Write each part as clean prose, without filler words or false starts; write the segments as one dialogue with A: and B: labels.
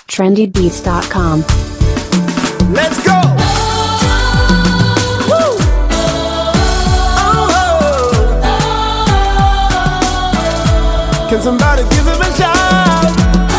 A: trendybeats.com.
B: Let's go! Woo! Oh. Can somebody give him a shout?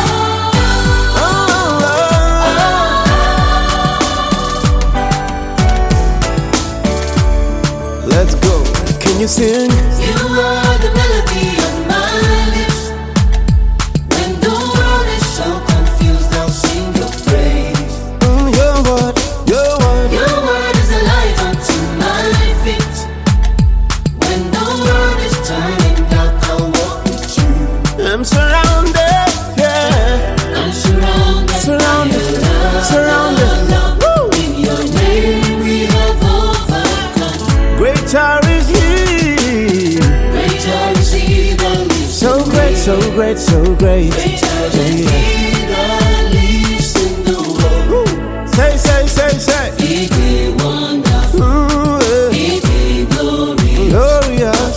B: Let's go. Can you sing?
C: You are the melody of my lips. When the world is so confused, I'll sing your praise.
B: Your word, your word.
C: Your word is a light unto my feet. When the world is turning dark, I'll walk with you.
B: I'm surrounded, yeah.
C: I'm surrounded,
B: Surrounded,
C: by your love,
B: surrounded.
C: love.
B: Woo!
C: In your name we have overcome.
B: Greater is He.
C: Greater is He that lives
B: So
C: in
B: great,
C: me.
B: so great, so great.
C: Greater than He that lives in the world.
B: Woo! Say, say, say, say.
C: He did wonderful.
B: Ooh,
C: He did glorious.
B: glorious.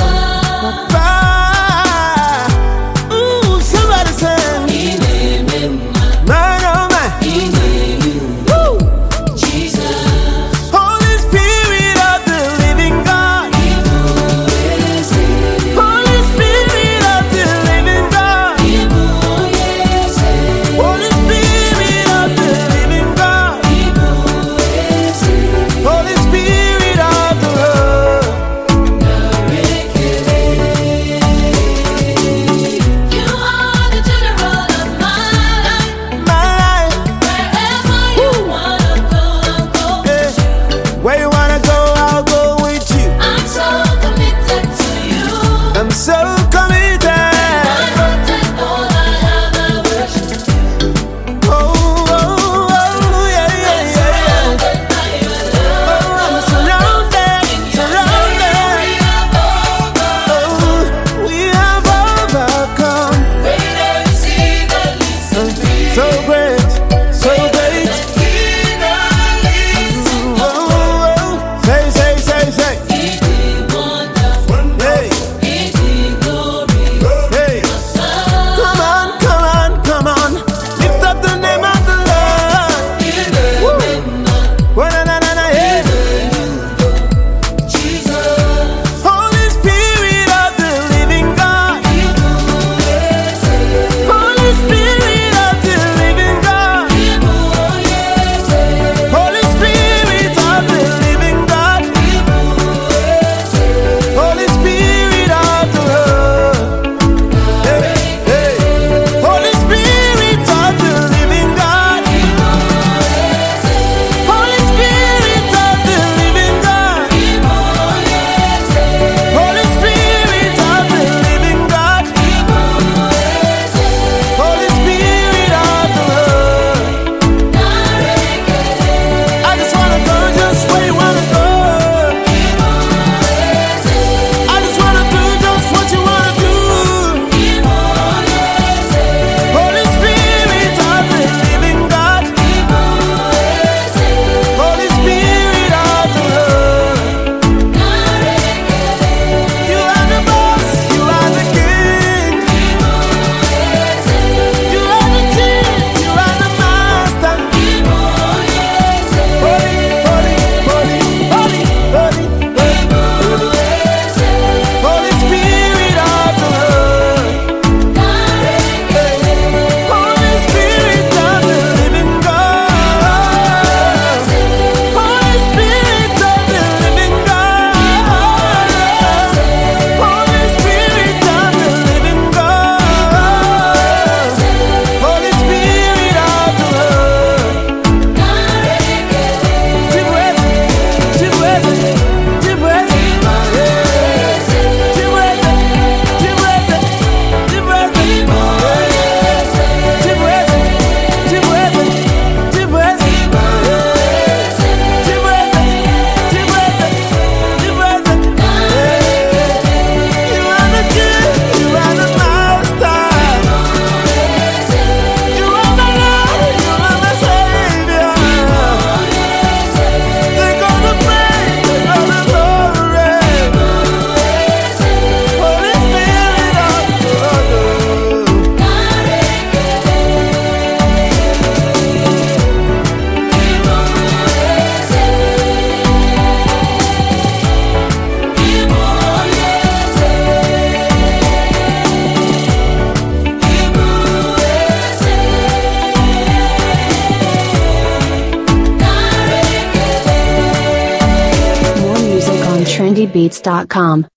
B: Bye. Ooh, somebody sing.
C: He named him
B: Man, oh man.
C: He named you
B: Woo!
C: Jesus.
B: Holy Spirit of the living God. Holy Spirit of the living God.
C: Yes,
A: trendybeats.com.